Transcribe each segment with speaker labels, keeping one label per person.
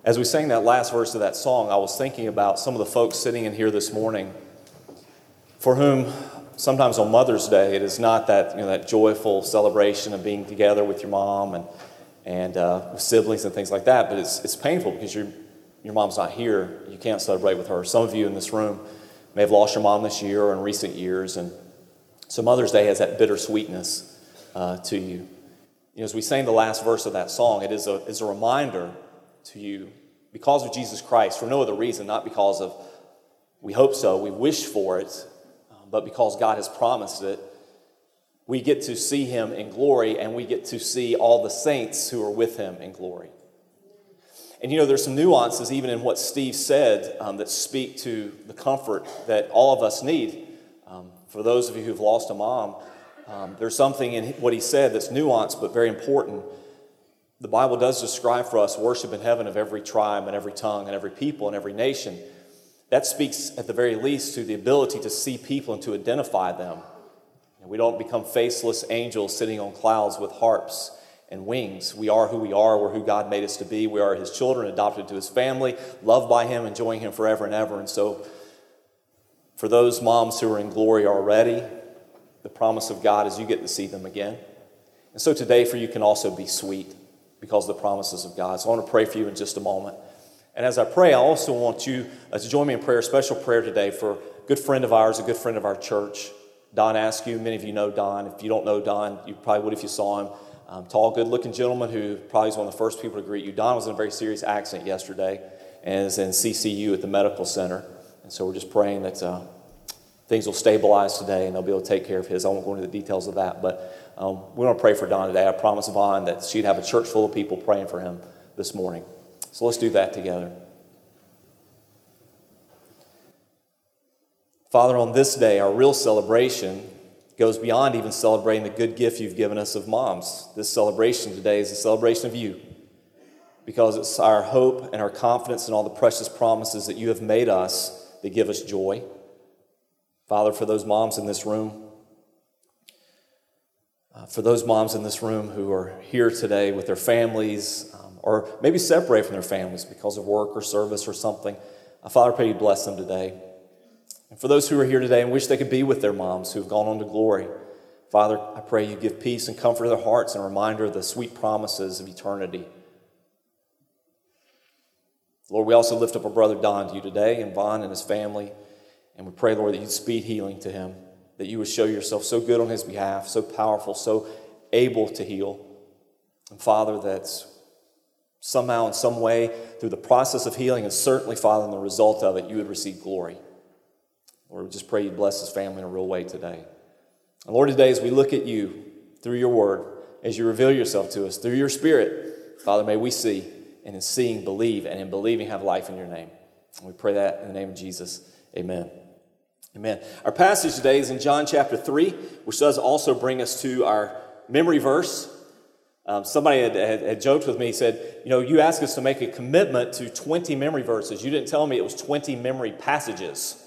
Speaker 1: As we sang that last verse of that song, I was thinking about some of the folks sitting in here this morning for whom sometimes on Mother's Day it is not that that joyful celebration of being together with your mom and with siblings and things like that, but it's painful because your mom's not here. You can't celebrate with her. Some of you in this room may have lost your mom this year or in recent years, and so Mother's Day has that bittersweetness to you. As we sang the last verse of that song, it is a reminder to you, because of Jesus Christ, for no other reason, not because of we hope so, we wish for it, but because God has promised it. We get to see him in glory, and we get to see all the saints who are with him in glory. And there's some nuances even in what Steve said that speak to the comfort that all of us need. For those of you who've lost a mom, there's something in what he said that's nuanced but very important. The Bible does describe for us worship in heaven of every tribe and every tongue and every people and every nation. That speaks at the very least to the ability to see people and to identify them. And we don't become faceless angels sitting on clouds with harps and wings. We are who we are. We're who God made us to be. We are his children, adopted to his family, loved by him, enjoying him forever and ever. And so for those moms who are in glory already, the promise of God is you get to see them again. And so today for you can also be sweet because of the promises of God. So I want to pray for you in just a moment. And as I pray, I also want you to join me in prayer, special prayer today for a good friend of ours, a good friend of our church, Don Askew. Many of you know Don. If you don't know Don, you probably would if you saw him. Tall, good-looking gentleman who probably is one of the first people to greet you. Don was in a very serious accident yesterday and is in CCU at the medical center. And so we're just praying that things will stabilize today and they'll be able to take care of his. I won't go into the details of that, but we want to pray for Don today. I promised Vaughn that she'd have a church full of people praying for him this morning. So let's do that together. Father, on this day, our real celebration goes beyond even celebrating the good gift you've given us of moms. This celebration today is a celebration of you, because it's our hope and our confidence in all the precious promises that you have made us that give us joy. Father, for those moms in this room, who are here today with their families, or maybe separate from their families because of work or service or something, Father, I pray you bless them today. And for those who are here today and wish they could be with their moms who have gone on to glory, Father, I pray you give peace and comfort to their hearts and a reminder of the sweet promises of eternity. Lord, we also lift up our brother Don to you today, and Vaughn and his family, and we pray, Lord, that you'd speed healing to him, that you would show yourself so good on his behalf, so powerful, so able to heal. And Father, that somehow, in some way, through the process of healing, and certainly, Father, in the result of it, you would receive glory. Lord, we just pray you bless his family in a real way today. And Lord, today as we look at you through your word, as you reveal yourself to us through your Spirit, Father, may we see, and in seeing, believe, and in believing have life in your name. And we pray that in the name of Jesus. Amen. Amen. Our passage today is in John chapter 3, which does also bring us to our memory verse. Somebody had joked with me, said, you asked us to make a commitment to 20 memory verses. You didn't tell me it was 20 memory passages.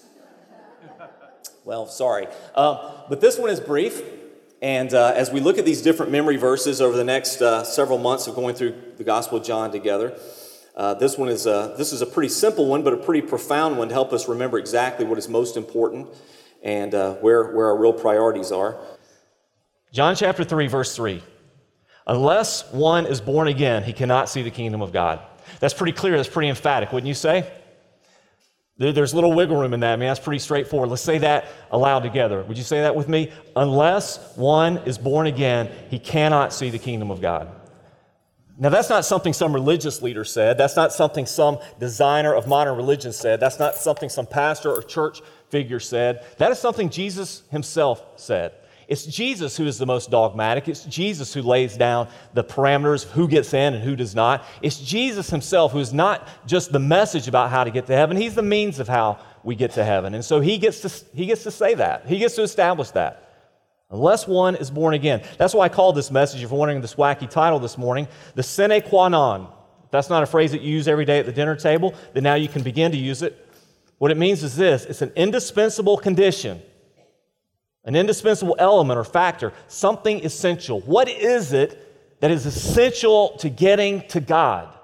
Speaker 1: Well, sorry. But this one is brief. And as we look at these different memory verses over the next several months of going through the Gospel of John together, this is a pretty simple one, but a pretty profound one to help us remember exactly what is most important and where our real priorities are.
Speaker 2: John chapter 3, verse 3. Unless one is born again, he cannot see the kingdom of God. That's pretty clear. That's pretty emphatic, wouldn't you say? There's little wiggle room in that. I mean, that's pretty straightforward. Let's say that aloud together. Would you say that with me? Unless one is born again, he cannot see the kingdom of God. Now, that's not something some religious leader said. That's not something some designer of modern religion said. That's not something some pastor or church figure said. That is something Jesus himself said. It's Jesus who is the most dogmatic. It's Jesus who lays down the parameters of who gets in and who does not. It's Jesus himself who is not just the message about how to get to heaven. He's the means of how we get to heaven. And so he gets to say that. He gets to establish that. Unless one is born again. That's why I called this message, if you're wondering this wacky title this morning, the sine qua non. If that's not a phrase that you use every day at the dinner table, then now you can begin to use it. What it means is this: it's an indispensable condition, an indispensable element or factor, something essential. What is it that is essential to getting to God?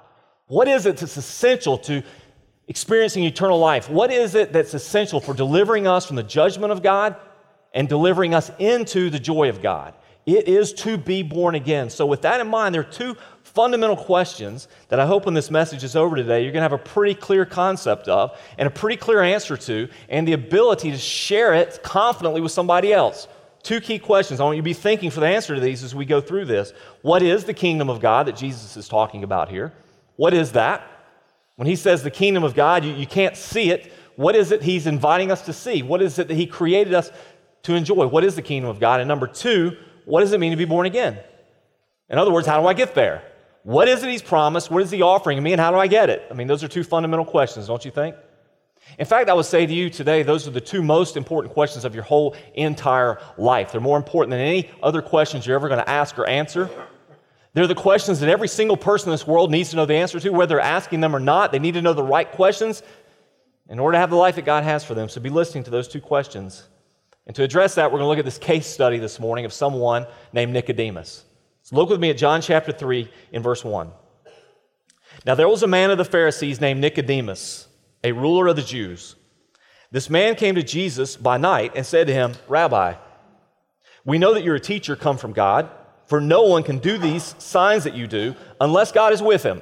Speaker 2: What is it that's essential to experiencing eternal life? What is it that's essential for delivering us from the judgment of God and delivering us into the joy of God? It is to be born again. So with that in mind, there are two fundamental questions that I hope when this message is over today, you're going to have a pretty clear concept of and a pretty clear answer to, and the ability to share it confidently with somebody else. Two key questions. I want you to be thinking for the answer to these as we go through this. What is the kingdom of God that Jesus is talking about here? What is that? When he says the kingdom of God, you can't see it. What is it he's inviting us to see? What is it that he created us to enjoy? What is the kingdom of God? And number two, what does it mean to be born again? In other words, how do I get there? What is it he's promised? What is he offering me, and how do I get it? I mean, those are two fundamental questions, don't you think? In fact, I would say to you today, those are the two most important questions of your whole entire life. They're more important than any other questions you're ever going to ask or answer. They're the questions that every single person in this world needs to know the answer to, whether they're asking them or not. They need to know the right questions in order to have the life that God has for them. So be listening to those two questions. And to address that, we're going to look at this case study this morning of someone named Nicodemus. So look with me at John chapter 3 in verse 1. Now there was a man of the Pharisees named Nicodemus, a ruler of the Jews. This man came to Jesus by night and said to him, Rabbi, we know that you're a teacher come from God, for no one can do these signs that you do unless God is with him.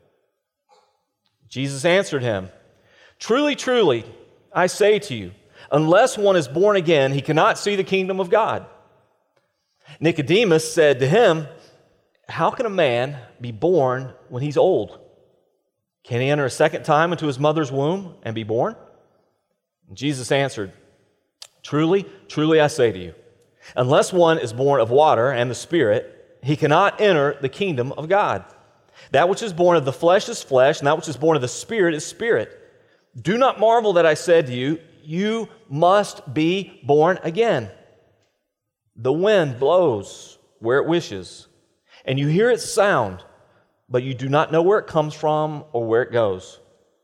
Speaker 2: Jesus answered him, Truly, truly, I say to you, unless one is born again, he cannot see the kingdom of God. Nicodemus said to him, How can a man be born when he's old? Can he enter a second time into his mother's womb and be born? And Jesus answered, Truly, truly, I say to you, unless one is born of water and the Spirit, he cannot enter the kingdom of God. That which is born of the flesh is flesh, and that which is born of the Spirit is spirit. Do not marvel that I said to you, you must be born again. The wind blows where it wishes, and you hear its sound, but you do not know where it comes from or where it goes.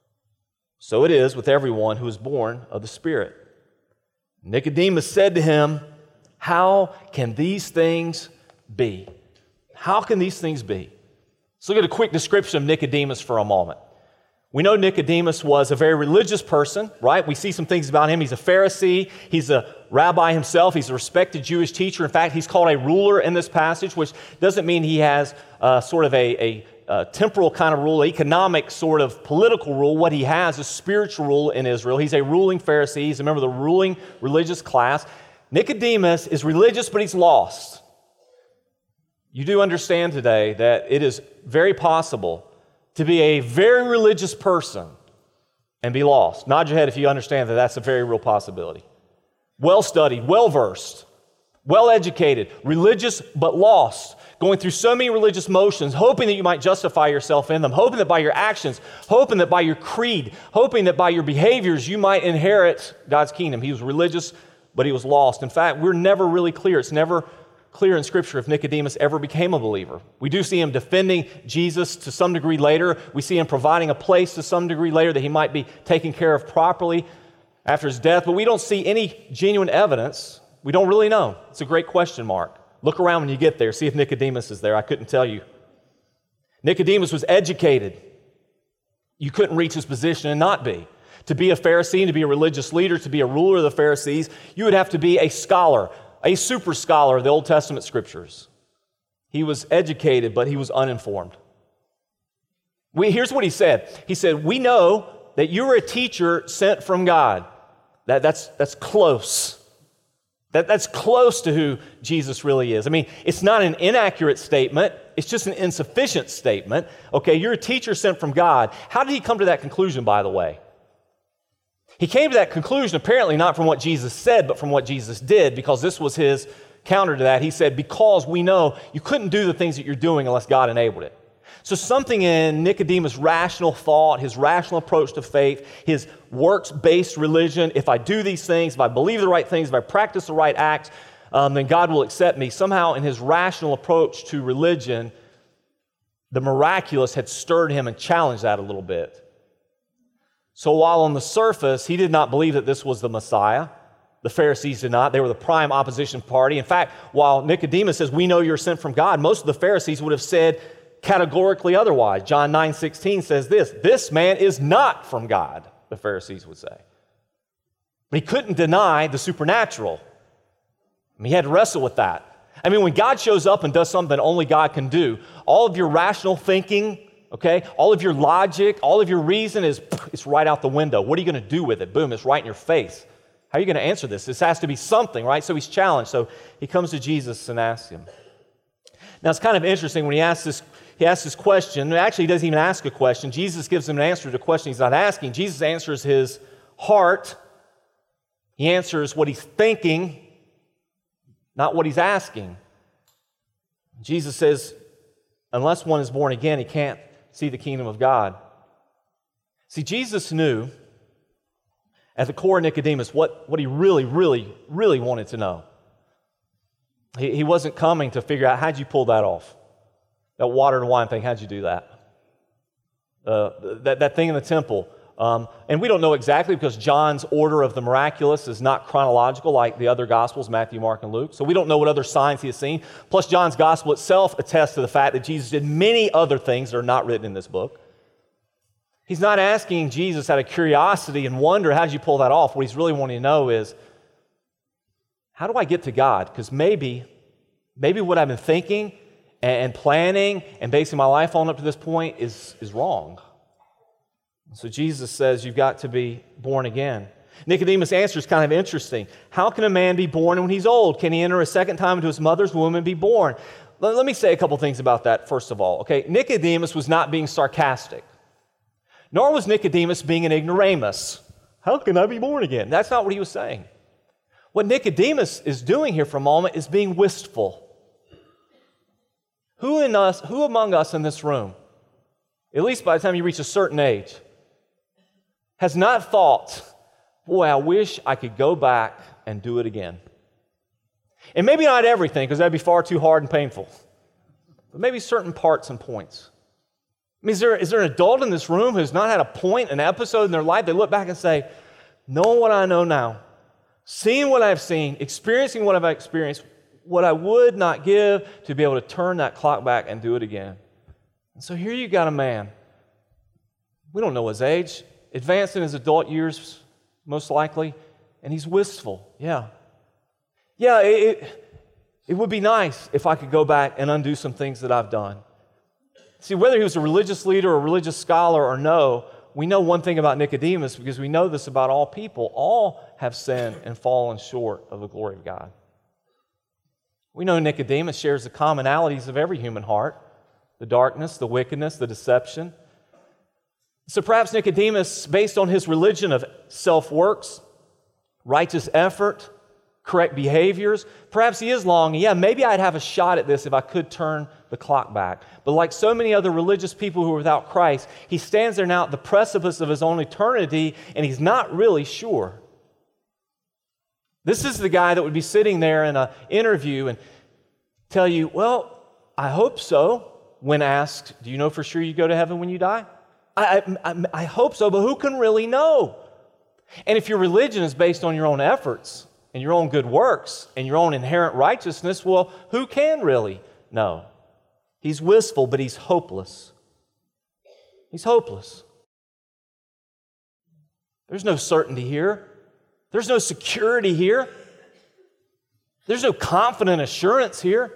Speaker 2: So it is with everyone who is born of the Spirit. Nicodemus said to him, How can these things be? How can these things be? Let's look at a quick description of Nicodemus for a moment. We know Nicodemus was a very religious person, right? We see some things about him. He's a Pharisee. He's a rabbi himself. He's a respected Jewish teacher. In fact, he's called a ruler in this passage, which doesn't mean he has sort of a temporal kind of rule, economic sort of political rule. What he has is spiritual rule in Israel. He's a ruling Pharisee. He's a member of the ruling religious class. Nicodemus is religious, but he's lost. You do understand today that it is very possible to be a very religious person and be lost. Nod your head if you understand that that's a very real possibility. Well-studied, well-versed, well-educated, religious but lost, going through so many religious motions, hoping that you might justify yourself in them, hoping that by your actions, hoping that by your creed, hoping that by your behaviors you might inherit God's kingdom. He was religious, but he was lost. In fact, we're never really clear. It's never clear in Scripture if Nicodemus ever became a believer. We do see him defending Jesus to some degree later. We see him providing a place to some degree later that he might be taken care of properly after his death, but we don't see any genuine evidence. We don't really know. It's a great question mark. Look around when you get there. See if Nicodemus is there. I couldn't tell you. Nicodemus was educated. You couldn't reach his position and not be. To be a Pharisee and to be a religious leader, to be a ruler of the Pharisees, you would have to be a scholar, a super scholar of the Old Testament Scriptures. He was educated, but he was uninformed. Here's what he said. He said, we know that you're a teacher sent from God. That's close. That's close to who Jesus really is. I mean, it's not an inaccurate statement. It's just an insufficient statement. Okay, you're a teacher sent from God. How did he come to that conclusion, by the way? He came to that conclusion apparently not from what Jesus said, but from what Jesus did, because this was his counter to that. He said, because we know you couldn't do the things that you're doing unless God enabled it. So something in Nicodemus' rational thought, his rational approach to faith, his works-based religion, if I do these things, if I believe the right things, if I practice the right acts, then God will accept me. Somehow in his rational approach to religion, the miraculous had stirred him and challenged that a little bit. So while on the surface, he did not believe that this was the Messiah, the Pharisees did not. They were the prime opposition party. In fact, while Nicodemus says, we know you're sent from God, most of the Pharisees would have said, categorically otherwise. John 9:16 says this man is not from God, the Pharisees would say. But he couldn't deny the supernatural. He had to wrestle with that. I mean, when God shows up and does something only God can do, all of your rational thinking, okay, all of your logic, all of your reason it's right out the window. What are you going to do with it? Boom, it's right in your face. How are you going to answer this? This has to be something, right? So he's challenged. So he comes to Jesus and asks him. Now, it's kind of interesting when he asks this question. Actually, he doesn't even ask a question. Jesus gives him an answer to the question he's not asking. Jesus answers his heart. He answers what he's thinking, not what he's asking. Jesus says, unless one is born again, he can't see the kingdom of God. See, Jesus knew at the core of Nicodemus what he really, really, really wanted to know. He wasn't coming to figure out, how'd you pull that off? That water and wine thing, how'd you do that? That thing in the temple. And we don't know exactly because John's order of the miraculous is not chronological like the other Gospels, Matthew, Mark, and Luke. So we don't know what other signs he has seen. Plus, John's Gospel itself attests to the fact that Jesus did many other things that are not written in this book. He's not asking Jesus out of curiosity and wonder, how did you pull that off? What he's really wanting to know is, how do I get to God? Because maybe what I've been thinking and planning and basing my life on up to this point is wrong. So Jesus says, you've got to be born again. Nicodemus' answer is kind of interesting. How can a man be born when he's old? Can he enter a second time into his mother's womb and be born? Let me say a couple things about that, first of all. Okay, Nicodemus was not being sarcastic, nor was Nicodemus being an ignoramus. How can I be born again? That's not what he was saying. What Nicodemus is doing here for a moment is being wistful. Who among us in this room, at least by the time you reach a certain age, has not thought, boy, I wish I could go back and do it again? And maybe not everything, because that'd be far too hard and painful, but maybe certain parts and points. I mean, is there an adult in this room who's not had a point, an episode in their life, they look back and say, knowing what I know now, seeing what I've seen, experiencing what I've experienced, what I would not give to be able to turn that clock back and do it again. And so here you got a man, we don't know his age, advanced in his adult years, most likely, and he's wistful. Yeah, it would be nice if I could go back and undo some things that I've done. See, whether he was a religious leader or a religious scholar or no, we know one thing about Nicodemus because we know this about all people. All have sinned and fallen short of the glory of God. We know Nicodemus shares the commonalities of every human heart, the darkness, the wickedness, the deception. So perhaps Nicodemus, based on his religion of self-works, righteous effort, correct behaviors, perhaps he is longing, maybe I'd have a shot at this if I could turn the clock back. But like so many other religious people who are without Christ, he stands there now at the precipice of his own eternity, and he's not really sure. This is the guy that would be sitting there in an interview and tell you, well, I hope so, when asked, do you know for sure you go to heaven when you die? I hope so, but who can really know? And if your religion is based on your own efforts and your own good works and your own inherent righteousness, well, who can really know? He's wistful, but he's hopeless. He's hopeless. There's no certainty here. There's no security here. There's no confident assurance here.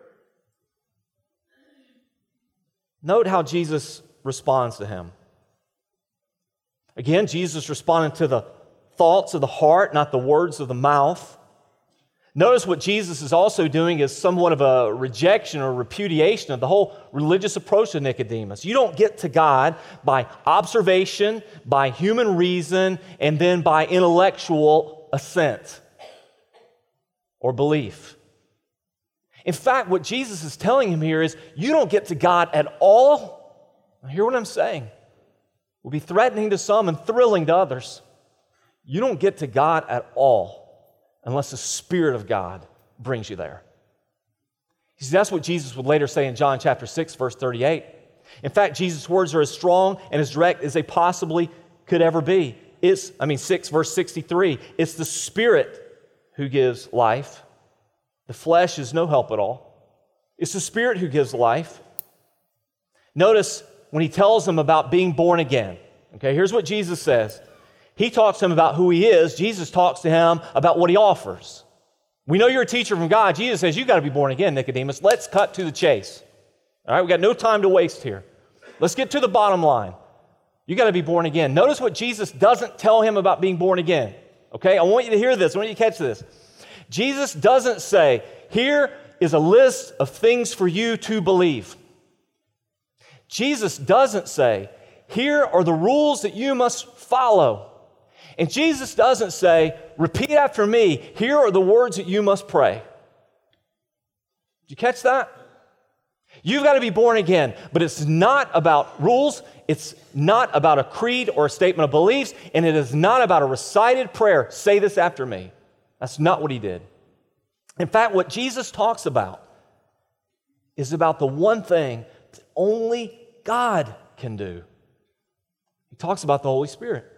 Speaker 2: Note how Jesus responds to him. Again, Jesus responded to the thoughts of the heart, not the words of the mouth. Notice what Jesus is also doing is somewhat of a rejection or repudiation of the whole religious approach to Nicodemus. You don't get to God by observation, by human reason, and then by intellectual assent or belief. In fact, what Jesus is telling him here is you don't get to God at all. Now, hear what I'm saying. It will be threatening to some and thrilling to others. You don't get to God at all unless the Spirit of God brings you there. You see, that's what Jesus would later say in John chapter 6, verse 38. In fact, Jesus' words are as strong and as direct as they possibly could ever be. 6, verse 63, it's the Spirit who gives life. The flesh is no help at all. It's the Spirit who gives life. Notice when he tells them about being born again. Okay, here's what Jesus says. He talks to him about who he is. Jesus talks to him about what he offers. We know you're a teacher from God. Jesus says, you've got to be born again, Nicodemus. Let's cut to the chase. All right, we've got no time to waste here. Let's get to the bottom line. You got to be born again. Notice what Jesus doesn't tell him about being born again. Okay, I want you to hear this. I want you to catch this. Jesus doesn't say, here is a list of things for you to believe. Jesus doesn't say, here are the rules that you must follow. And Jesus doesn't say, repeat after me, here are the words that you must pray. Did you catch that? You've got to be born again, but it's not about rules, it's not about a creed or a statement of beliefs, and it is not about a recited prayer, say this after me. That's not what he did. In fact, what Jesus talks about is about the one thing that only God can do. He talks about the Holy Spirit.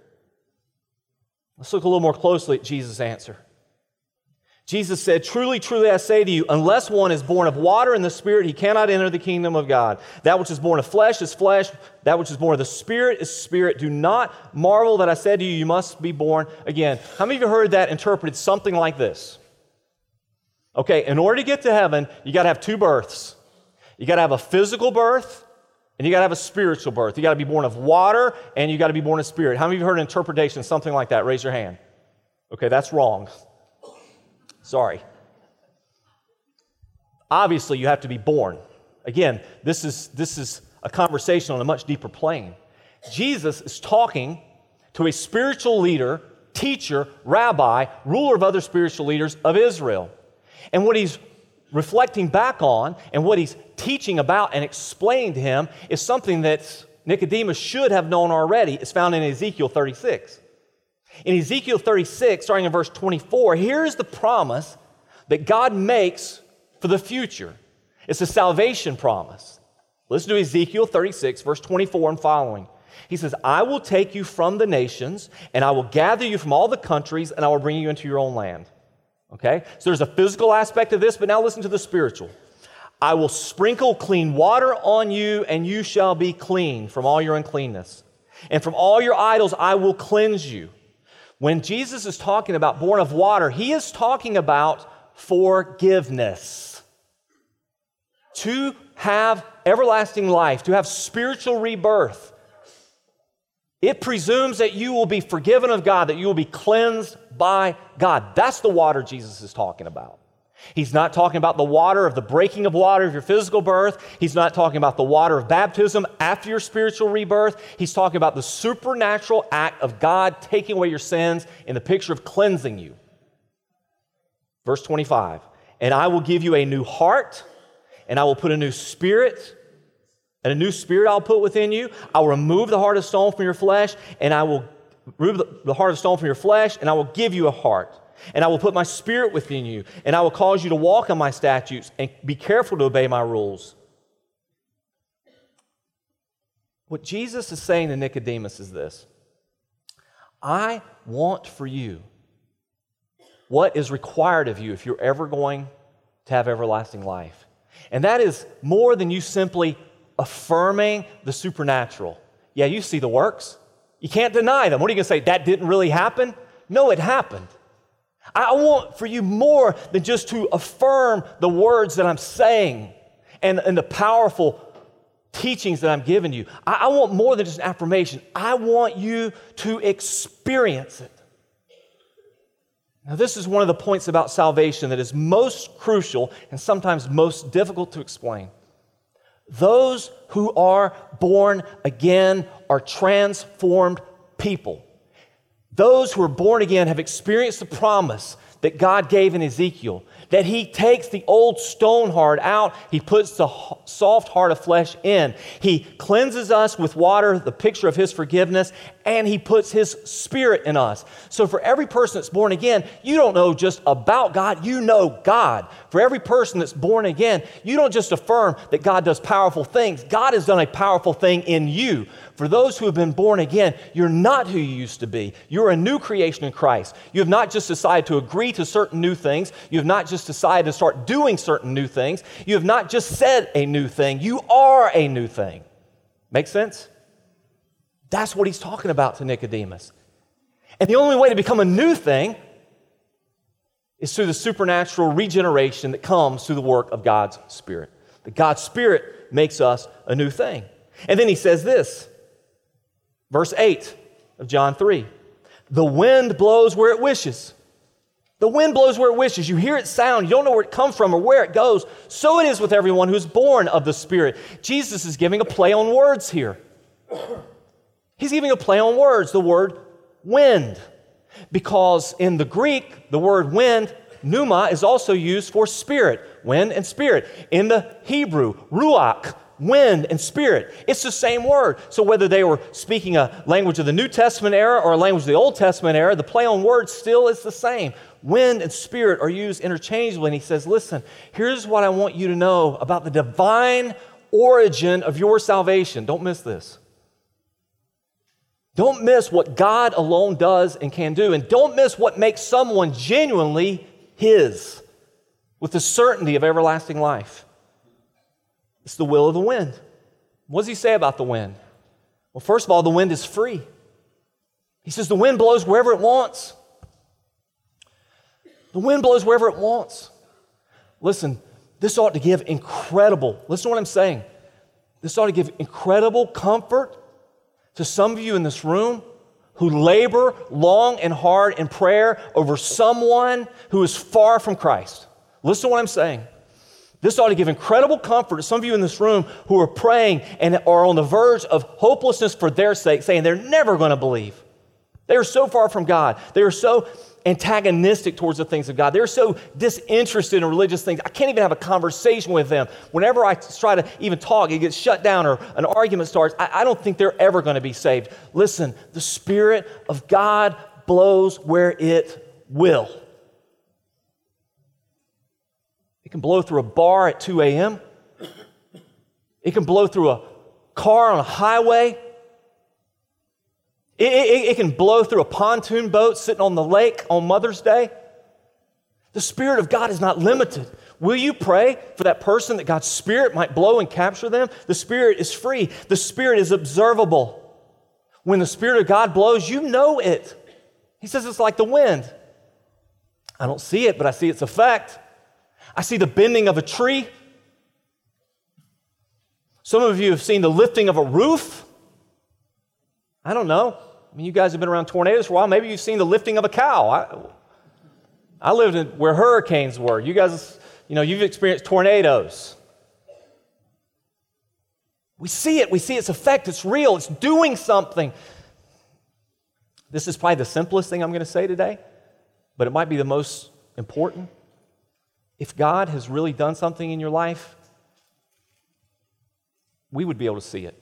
Speaker 2: Let's look a little more closely at Jesus' answer. Jesus said, truly, truly, I say to you, unless one is born of water and the Spirit, he cannot enter the kingdom of God. That which is born of flesh is flesh. That which is born of the Spirit is spirit. Do not marvel that I said to you, you must be born again. How many of you heard that interpreted something like this? Okay, in order to get to heaven, you got to have two births. You got to have a physical birth, and you got to have a spiritual birth. You got to be born of water, and you got to be born of spirit. How many of you heard an interpretation something like that? Raise your hand. Okay, that's wrong. Sorry. Obviously, you have to be born. Again, this is a conversation on a much deeper plane. Jesus is talking to a spiritual leader, teacher, rabbi, ruler of other spiritual leaders of Israel. And what he's reflecting back on and what he's teaching about and explaining to him is something that Nicodemus should have known already. It's found in Ezekiel 36. In Ezekiel 36, starting in verse 24, here's the promise that God makes for the future. It's a salvation promise. Listen to Ezekiel 36, verse 24 and following. He says, I will take you from the nations, and I will gather you from all the countries, and I will bring you into your own land. Okay? So there's a physical aspect of this, but now listen to the spiritual. I will sprinkle clean water on you, and you shall be clean from all your uncleanness. And from all your idols I will cleanse you. When Jesus is talking about born of water, he is talking about forgiveness. To have everlasting life, to have spiritual rebirth, it presumes that you will be forgiven of God, that you will be cleansed by God. That's the water Jesus is talking about. He's not talking about the water of the breaking of water of your physical birth. He's not talking about the water of baptism after your spiritual rebirth. He's talking about the supernatural act of God taking away your sins in the picture of cleansing you. Verse 25, and I will give you a new heart, and I will put a new spirit, and a new spirit I'll put within you. I will remove the heart of stone from your flesh, and I will remove the heart of stone from your flesh, and I will give you a heart. And I will put my spirit within you, and I will cause you to walk on my statutes and be careful to obey my rules. What Jesus is saying to Nicodemus is this: I want for you what is required of you if you're ever going to have everlasting life. And that is more than you simply affirming the supernatural. Yeah, you see the works. You can't deny them. What are you going to say? That didn't really happen? No, it happened. I want for you more than just to affirm the words that I'm saying and the powerful teachings that I'm giving you. I want more than just an affirmation. I want you to experience it. Now, this is one of the points about salvation that is most crucial and sometimes most difficult to explain. Those who are born again are transformed people. Those who are born again have experienced the promise that God gave in Ezekiel, that he takes the old stone heart out, he puts the soft heart of flesh in. He cleanses us with water, the picture of his forgiveness, and he puts his spirit in us. So for every person that's born again, you don't know just about God, you know God. For every person that's born again, you don't just affirm that God does powerful things. God has done a powerful thing in you. For those who have been born again, you're not who you used to be. You're a new creation in Christ. You have not just decided to agree to certain new things. You have not just decided to start doing certain new things. You have not just said a new thing. You are a new thing. Make sense? That's what he's talking about to Nicodemus. And the only way to become a new thing is through the supernatural regeneration that comes through the work of God's Spirit. That God's Spirit makes us a new thing. And then he says this, verse 8 of John 3. The wind blows where it wishes. The wind blows where it wishes. You hear it sound. You don't know where it comes from or where it goes. So it is with everyone who's born of the Spirit. Jesus is giving a play on words here. He's giving a play on words, the word wind. Because in the Greek, the word wind, pneuma, is also used for spirit, wind and spirit. In the Hebrew, ruach, wind and spirit. It's the same word. So whether they were speaking a language of the New Testament era or a language of the Old Testament era, the play on words still is the same. Wind and spirit are used interchangeably. And he says, listen, here's what I want you to know about the divine origin of your salvation. Don't miss this. Don't miss what God alone does and can do. And don't miss what makes someone genuinely His with the certainty of everlasting life. It's the will of the wind. What does he say about the wind? Well, first of all, the wind is free. He says the wind blows wherever it wants. The wind blows wherever it wants. Listen, this ought to give incredible, listen to what I'm saying. This ought to give incredible comfort to some of you in this room who labor long and hard in prayer over someone who is far from Christ. Listen to what I'm saying. This ought to give incredible comfort to some of you in this room who are praying and are on the verge of hopelessness for their sake, saying they're never going to believe. They are so far from God. They are so antagonistic towards the things of God. They're so disinterested in religious things. I can't even have a conversation with them. Whenever I try to even talk, it gets shut down or an argument starts. I don't think they're ever going to be saved. Listen, the Spirit of God blows where it will. It can blow through a bar at 2 a.m. It can blow through a car on a highway. It can blow through a pontoon boat sitting on the lake on Mother's Day. The Spirit of God is not limited. Will you pray for that person that God's Spirit might blow and capture them? The Spirit is free. The Spirit is observable. When the Spirit of God blows, you know it. He says it's like the wind. I don't see it, but I see its effect. I see the bending of a tree. Some of you have seen the lifting of a roof. I don't know. I mean, you guys have been around tornadoes for a while. Maybe you've seen the lifting of a cow. I lived in where hurricanes were. You guys, you've experienced tornadoes. We see it. We see its effect. It's real. It's doing something. This is probably the simplest thing I'm going to say today, but it might be the most important. If God has really done something in your life, we would be able to see it.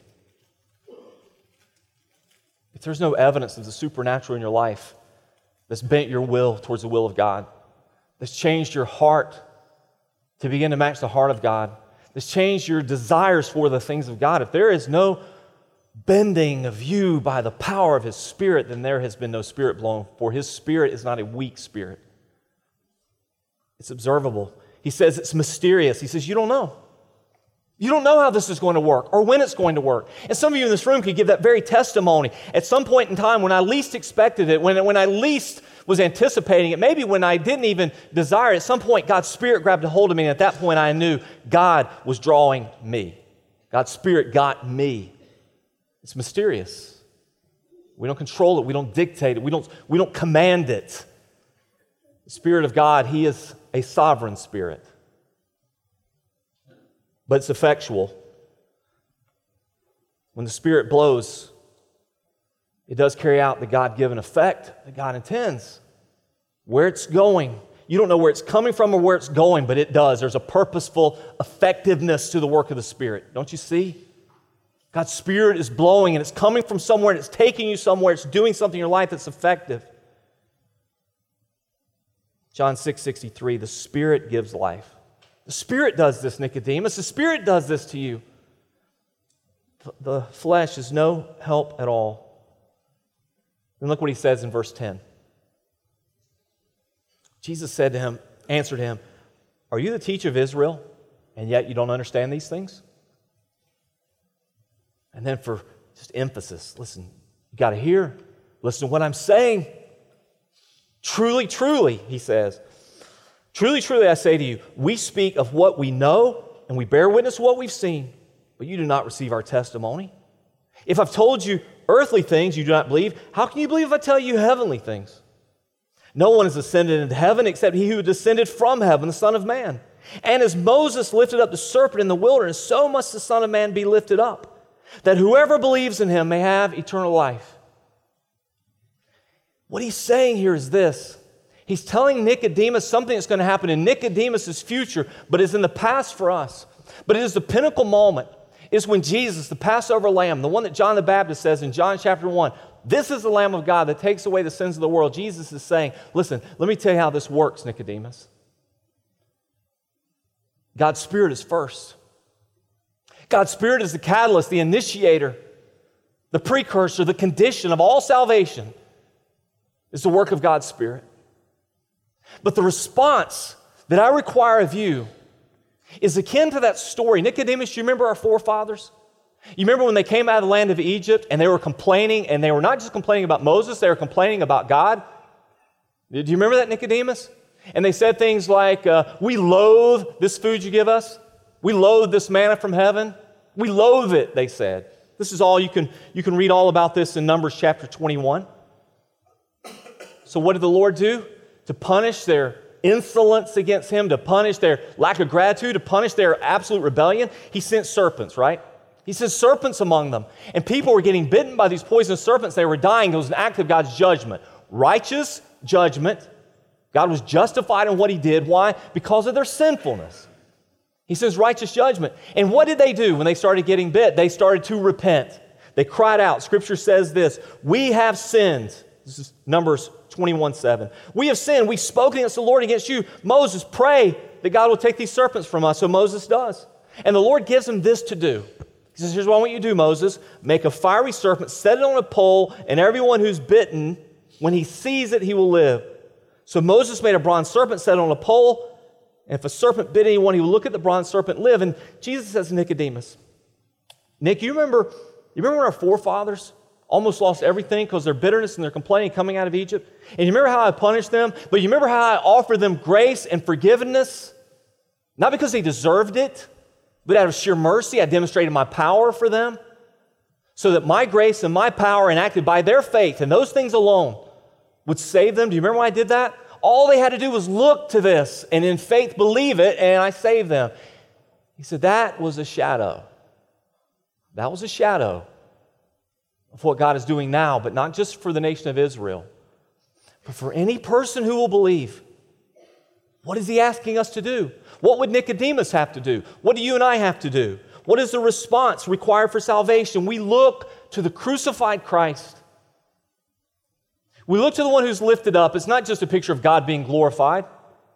Speaker 2: If there's no evidence of the supernatural in your life that's bent your will towards the will of God, that's changed your heart to begin to match the heart of God, that's changed your desires for the things of God, if there is no bending of you by the power of His Spirit, then there has been no Spirit blown, for His Spirit is not a weak Spirit. It's observable. He says it's mysterious. He says, you don't know. You don't know how this is going to work or when it's going to work. And some of you in this room could give that very testimony. At some point in time when I least expected it, when I least was anticipating it, maybe when I didn't even desire it, at some point God's Spirit grabbed a hold of me, and at that point I knew God was drawing me. God's Spirit got me. It's mysterious. We don't control it. We don't dictate it. We don't command it. The Spirit of God, He is a sovereign Spirit. But it's effectual. When the Spirit blows, it does carry out the God-given effect that God intends. Where it's going, you don't know where it's coming from or where it's going, but it does. There's a purposeful effectiveness to the work of the Spirit. Don't you see? God's Spirit is blowing, and it's coming from somewhere, and it's taking you somewhere. It's doing something in your life that's effective. John 6:63, the Spirit gives life. The Spirit does this, Nicodemus. The Spirit does this to you. The flesh is no help at all. And look what He says in verse 10. Jesus answered him, are you the teacher of Israel, and yet you don't understand these things? And then for just emphasis, listen, you got to hear, listen to what I'm saying. Truly, truly, he says, truly, truly, I say to you, we speak of what we know and we bear witness of what we've seen, but you do not receive our testimony. If I've told you earthly things you do not believe, how can you believe if I tell you heavenly things? No one has ascended into heaven except he who descended from heaven, the Son of Man. And as Moses lifted up the serpent in the wilderness, so must the Son of Man be lifted up, that whoever believes in him may have eternal life. What he's saying here is this. He's telling Nicodemus something that's going to happen in Nicodemus' future, but is in the past for us. But it is the pinnacle moment. It's when Jesus, the Passover lamb, the one that John the Baptist says in John chapter 1, this is the Lamb of God that takes away the sins of the world. Jesus is saying, listen, let me tell you how this works, Nicodemus. God's Spirit is first. God's Spirit is the catalyst, the initiator, the precursor, the condition of all salvation is the work of God's Spirit. But the response that I require of you is akin to that story. Nicodemus, you remember our forefathers? You remember when they came out of the land of Egypt and they were complaining, and they were not just complaining about Moses, they were complaining about God? Do you remember that, Nicodemus? And they said things like, we loathe this food you give us. We loathe this manna from heaven. We loathe it, they said. This is all you can read all about this in Numbers chapter 21. So what did the Lord do? To punish their insolence against him, to punish their lack of gratitude, to punish their absolute rebellion, he sent serpents, right? He sent serpents among them. And people were getting bitten by these poisonous serpents. They were dying. It was an act of God's judgment. Righteous judgment. God was justified in what he did. Why? Because of their sinfulness. He says righteous judgment. And what did they do when they started getting bit? They started to repent. They cried out. Scripture says this, we have sinned. This is Numbers 21:7. We have sinned. We've spoken against the Lord, against you. Moses, pray that God will take these serpents from us. So Moses does. And the Lord gives him this to do. He says, here's what I want you to do, Moses. Make a fiery serpent, set it on a pole, and everyone who's bitten, when he sees it, he will live. So Moses made a bronze serpent, set it on a pole, and if a serpent bit anyone, he would look at the bronze serpent and live. And Jesus says to Nicodemus, Nick, you remember when our forefathers almost lost everything because their bitterness and their complaining coming out of Egypt? And you remember how I punished them? But you remember how I offered them grace and forgiveness? Not because they deserved it, but out of sheer mercy, I demonstrated my power for them so that my grace and my power enacted by their faith and those things alone would save them. Do you remember when I did that? All they had to do was look to this and in faith believe it, and I saved them. He said that was a shadow. That was a shadow of what God is doing now, but not just for the nation of Israel, but for any person who will believe. What is he asking us to do? What would Nicodemus have to do? What do you and I have to do? What is the response required for salvation? We look to the crucified Christ. We look to the one who's lifted up. It's not just a picture of God being glorified.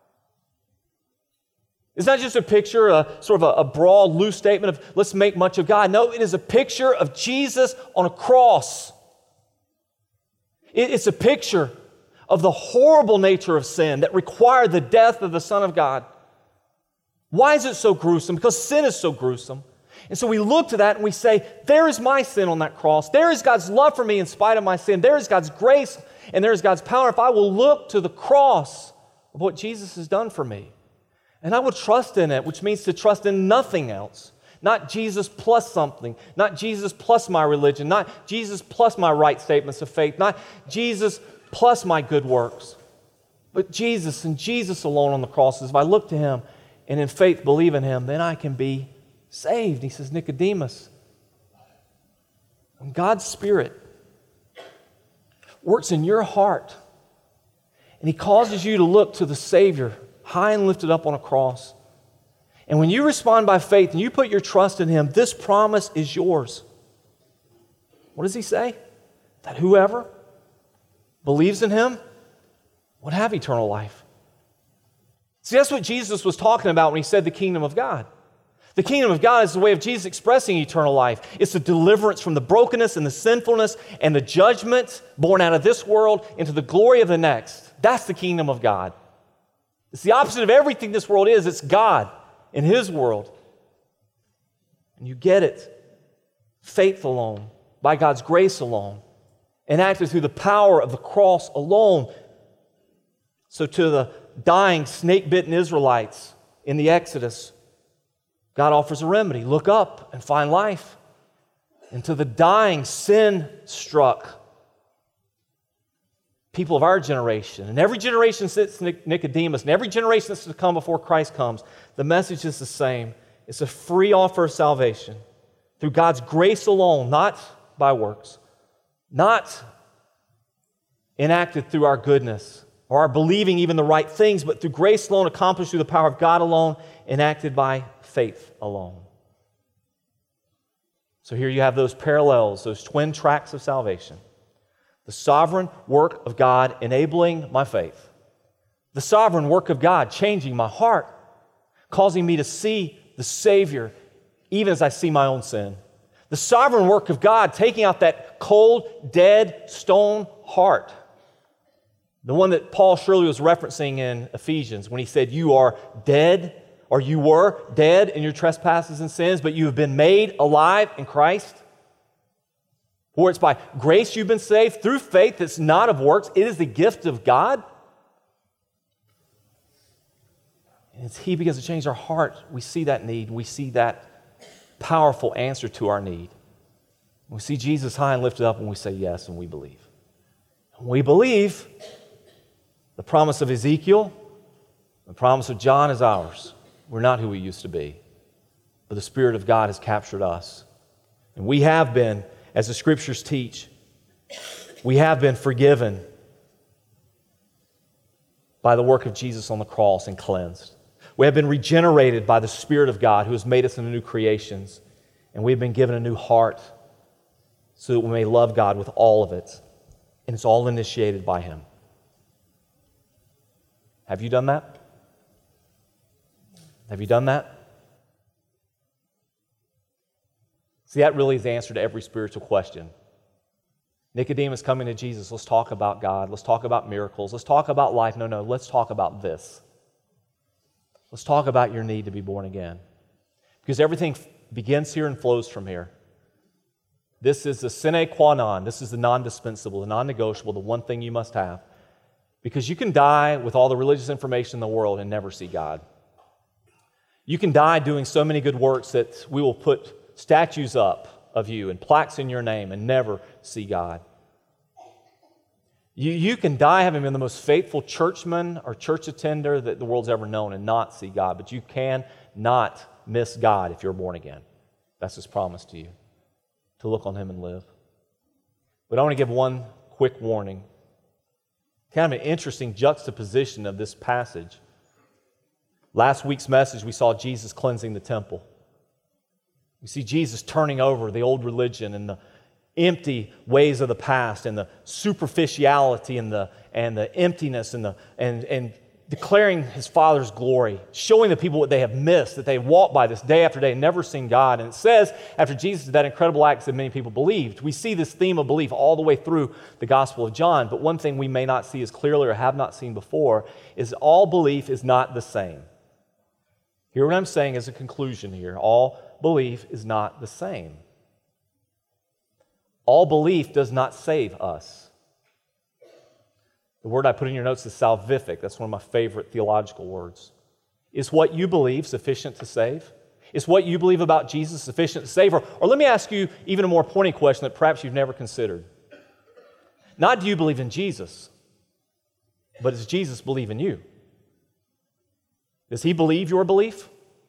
Speaker 2: It's not just a picture, sort of a broad, loose statement of let's make much of God. No, it is a picture of Jesus on a cross. It's a picture of the horrible nature of sin that required the death of the Son of God. Why is it so gruesome? Because sin is so gruesome. And so we look to that and we say, there is my sin on that cross. There is God's love for me in spite of my sin. There is God's grace and there is God's power if I will look to the cross of what Jesus has done for me. And I will trust in it, which means to trust in nothing else. Not Jesus plus something. Not Jesus plus my religion. Not Jesus plus my right statements of faith. Not Jesus plus my good works. But Jesus and Jesus alone on the cross. If I look to him and in faith believe in him, then I can be saved. He says, Nicodemus, when God's Spirit works in your heart and he causes you to look to the Savior high and lifted up on a cross, and when you respond by faith and you put your trust in him, this promise is yours. What does he say? That whoever believes in him would have eternal life. See, that's what Jesus was talking about when he said the kingdom of God. The kingdom of God is the way of Jesus expressing eternal life. It's the deliverance from the brokenness and the sinfulness and the judgment born out of this world into the glory of the next. That's the kingdom of God. It's the opposite of everything this world is. It's God in his world. And you get it. faith alone, by God's grace alone, enacted through the power of the cross alone. So to the dying, snake-bitten Israelites in the Exodus, God offers a remedy. Look up and find life. And to the dying, sin-struck people of our generation, and every generation since Nicodemus, and every generation that's to come before Christ comes, the message is the same. It's a free offer of salvation through God's grace alone, not by works, not enacted through our goodness or our believing even the right things, but through grace alone, accomplished through the power of God alone, enacted by faith alone. So here you have those parallels, those twin tracks of salvation. The sovereign work of God enabling my faith. The sovereign work of God changing my heart, causing me to see the Savior even as I see my own sin. The sovereign work of God taking out that cold, dead, stone heart. The one that Paul surely was referencing in Ephesians when he said, you are dead, or you were dead in your trespasses and sins, but you have been made alive in Christ. For it's by grace you've been saved through faith that's not of works. It is the gift of God. And as He begins to change our heart, we see that need. We see that powerful answer to our need. We see Jesus high and lifted up and we say yes and we believe. When we believe, the promise of Ezekiel, the promise of John is ours. We're not who we used to be. But the Spirit of God has captured us. And we have been, as the Scriptures teach, we have been forgiven by the work of Jesus on the cross and cleansed. We have been regenerated by the Spirit of God who has made us into new creations. And we've been given a new heart so that we may love God with all of it. And it's all initiated by Him. Have you done that? Have you done that? See, that really is the answer to every spiritual question. Nicodemus coming to Jesus, let's talk about God, let's talk about miracles, let's talk about life. No, let's talk about this. Let's talk about your need to be born again. Because everything begins here and flows from here. This is the sine qua non, this is the non-dispensable, the non-negotiable, the one thing you must have. Because you can die with all the religious information in the world and never see God. You can die doing so many good works that we will put statues up of you and plaques in your name and never see God. You can die having been the most faithful churchman or church attender that the world's ever known and not see God, but you can not miss God if you're born again. That's His promise to you, to look on Him and live. But I want to give one quick warning. Kind of an interesting juxtaposition of this passage. Last week's message, we saw Jesus cleansing the temple. We see Jesus turning over the old religion and the empty ways of the past and the superficiality and the emptiness and declaring His Father's glory, showing the people what they have missed, that they walk by this day after day and never seen God. And it says, after Jesus did that incredible act that many people believed, we see this theme of belief all the way through the Gospel of John. But one thing we may not see as clearly or have not seen before is all belief is not the same. Hear what I'm saying as a conclusion here. All belief is not the same. All belief does not save us. The word I put in your notes is salvific. That's one of my favorite theological words. Is what you believe sufficient to save? Is what you believe about Jesus sufficient to save? Or let me ask you even a more pointed question that perhaps you've never considered. Not do you believe in Jesus, but does Jesus believe in you? Does He believe your belief?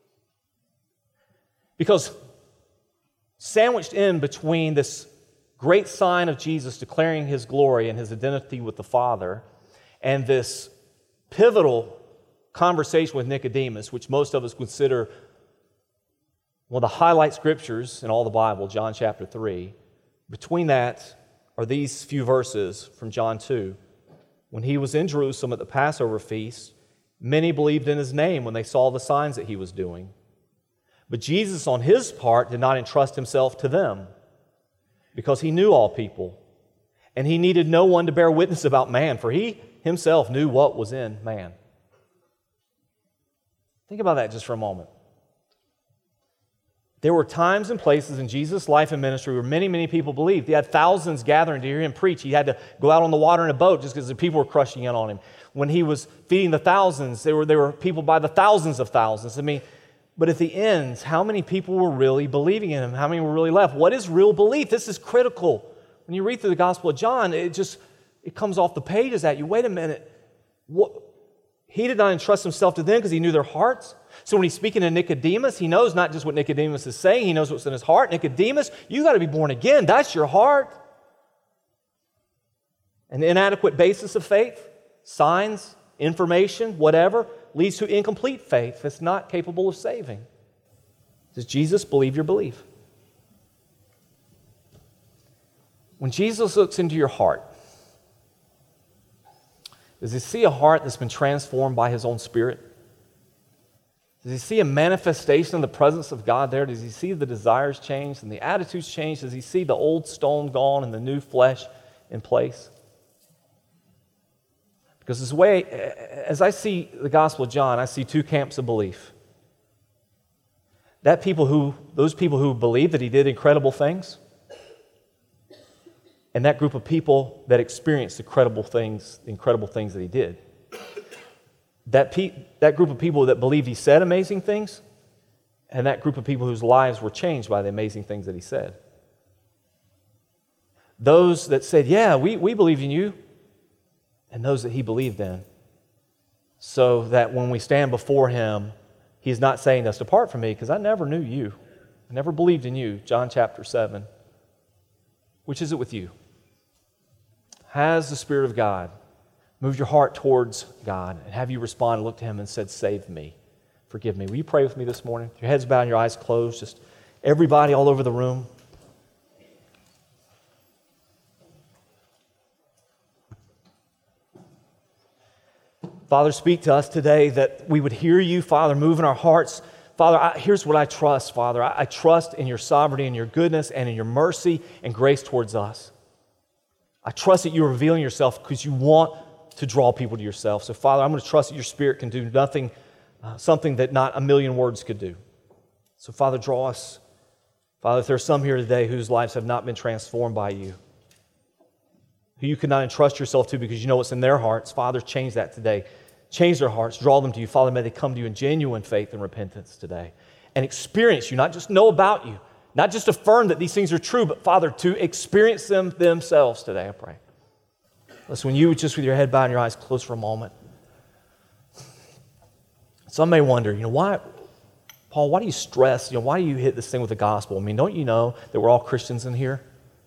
Speaker 2: Because sandwiched in between this great sign of Jesus declaring His glory and His identity with the Father and this pivotal conversation with Nicodemus, which most of us consider one of the highlight scriptures in all the Bible, John chapter 3, between that are these few verses from John 2. When He was in Jerusalem at the Passover feast, many believed in His name when they saw the signs that He was doing. But Jesus, on His part, did not entrust Himself to them because He knew all people, and He needed no one to bear witness about man, for He Himself knew what was in man. Think about that just for a moment. There were times and places in Jesus' life and ministry where many, many people believed. He had thousands gathering to hear him preach. He had to go out on the water in a boat just because the people were crushing in on him. When he was feeding the thousands, there were people by the thousands of thousands. But at the end, how many people were really believing in him? How many were really left? What is real belief? This is critical. When you read through the Gospel of John, it comes off the pages at you. Wait a minute. He did not entrust himself to them because he knew their hearts. So when he's speaking to Nicodemus, he knows not just what Nicodemus is saying, he knows what's in his heart. Nicodemus, you got to be born again. That's your heart. An inadequate basis of faith, signs, information, whatever, leads to incomplete faith that's not capable of saving. Does Jesus believe your belief? When Jesus looks into your heart, does he see a heart that's been transformed by his own Spirit? Does he see a manifestation of the presence of God there? Does he see the desires change and the attitudes change? Does he see the old stone gone and the new flesh in place? Because this way, as I see the Gospel of John, I see two camps of belief. Those people who believe that he did incredible things, and that group of people that experienced the incredible things that he did. That group of people that believed he said amazing things, and that group of people whose lives were changed by the amazing things that he said. Those that said, yeah, we believed in you, and those that he believed in. So that when we stand before him, he's not saying to us, depart from me, because I never knew you. I never believed in you. John chapter 7. Which is it with you? Has the Spirit of God moved your heart towards God? And have you responded and looked to him and said, save me, forgive me? Will you pray with me this morning? Your heads bowed and your eyes closed, just everybody all over the room. Father, speak to us today that we would hear you, Father, move in our hearts. Father, here's what I trust, Father. I trust in your sovereignty and your goodness and in your mercy and grace towards us. I trust that you're revealing yourself because you want to draw people to yourself. So, Father, I'm going to trust that your Spirit can do something that not a million words could do. So, Father, draw us. Father, if there's some here today whose lives have not been transformed by you, who you could not entrust yourself to because you know what's in their hearts, Father, change that today. Change their hearts, draw them to you. Father, may they come to you in genuine faith and repentance today and experience you, not just know about you, not just affirm that these things are true, but Father, to experience them themselves today, I pray. Listen, when you just with your head bowed and your eyes closed for a moment, some may wonder, why, Paul, why do you stress, why do you hit this thing with the gospel? I mean, don't you know that we're all Christians in here?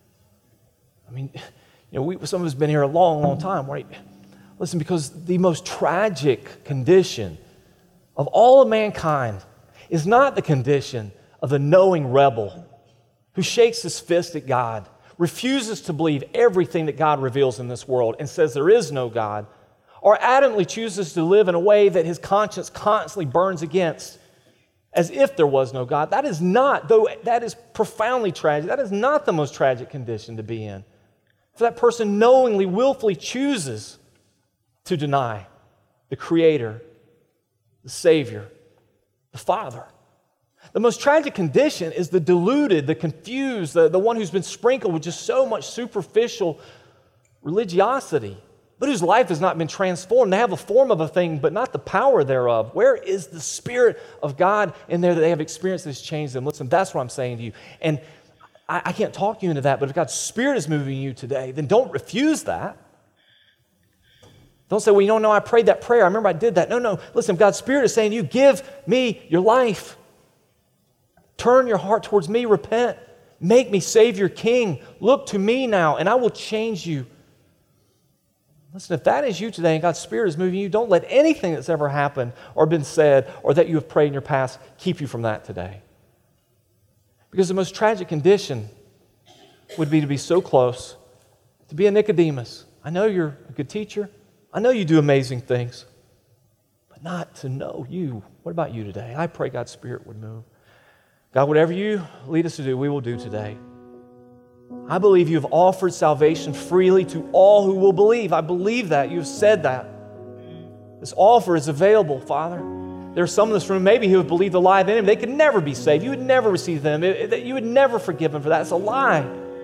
Speaker 2: I mean, some of us have been here a long, long time, right? Listen, because the most tragic condition of all of mankind is not the condition of the knowing rebel who shakes his fist at God, refuses to believe everything that God reveals in this world and says there is no God, or adamantly chooses to live in a way that his conscience constantly burns against as if there was no God. That is not, though that is profoundly tragic, that is not the most tragic condition to be in. For that person knowingly, willfully chooses to deny the Creator, the Savior, the Father. The most tragic condition is the deluded, the confused, the one who's been sprinkled with just so much superficial religiosity, but whose life has not been transformed. They have a form of a thing, but not the power thereof. Where is the Spirit of God in there that they have experienced that has changed them? Listen, that's what I'm saying to you. And I can't talk you into that, but if God's Spirit is moving you today, then don't refuse that. Don't say, well, no, I prayed that prayer. I remember I did that. No. Listen, if God's Spirit is saying to you, give me your life. Turn your heart towards me. Repent. Make me Savior, King. Look to me now, and I will change you. Listen, if that is you today and God's Spirit is moving you, don't let anything that's ever happened or been said or that you have prayed in your past keep you from that today. Because the most tragic condition would be to be so close, to be a Nicodemus. I know you're a good teacher. I know you do amazing things, but not to know you. What about you today? I pray God's Spirit would move. God, whatever you lead us to do, we will do today. I believe you have offered salvation freely to all who will believe. I believe that. You have said that. This offer is available, Father. There's some in this room maybe who have believed the lie of the enemy. They could never be saved. You would never receive them. You would never forgive them for that. It's a lie.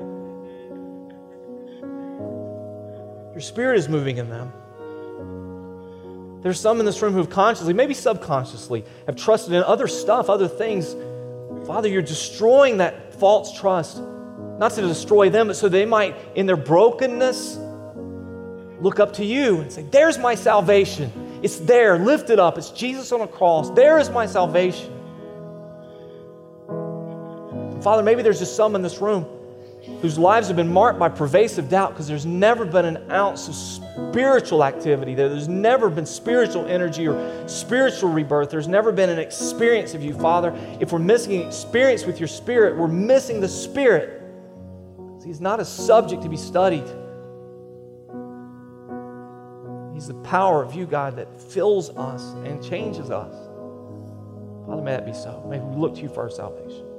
Speaker 2: Your Spirit is moving in them. There's some in this room who have consciously, maybe subconsciously, have trusted in other stuff, other things. Father, you're destroying that false trust. Not to destroy them, but so they might, in their brokenness, look up to you and say, there's my salvation. It's there, lifted up. It's Jesus on a cross. There is my salvation. Father, maybe there's just some in this room whose lives have been marked by pervasive doubt because there's never been an ounce of spiritual activity there. There's never been spiritual energy or spiritual rebirth. There's never been an experience of you, Father. If we're missing an experience with your Spirit, we're missing the Spirit. He's not a subject to be studied. He's the power of you, God, that fills us and changes us. Father, may that be so. May we look to you for our salvation.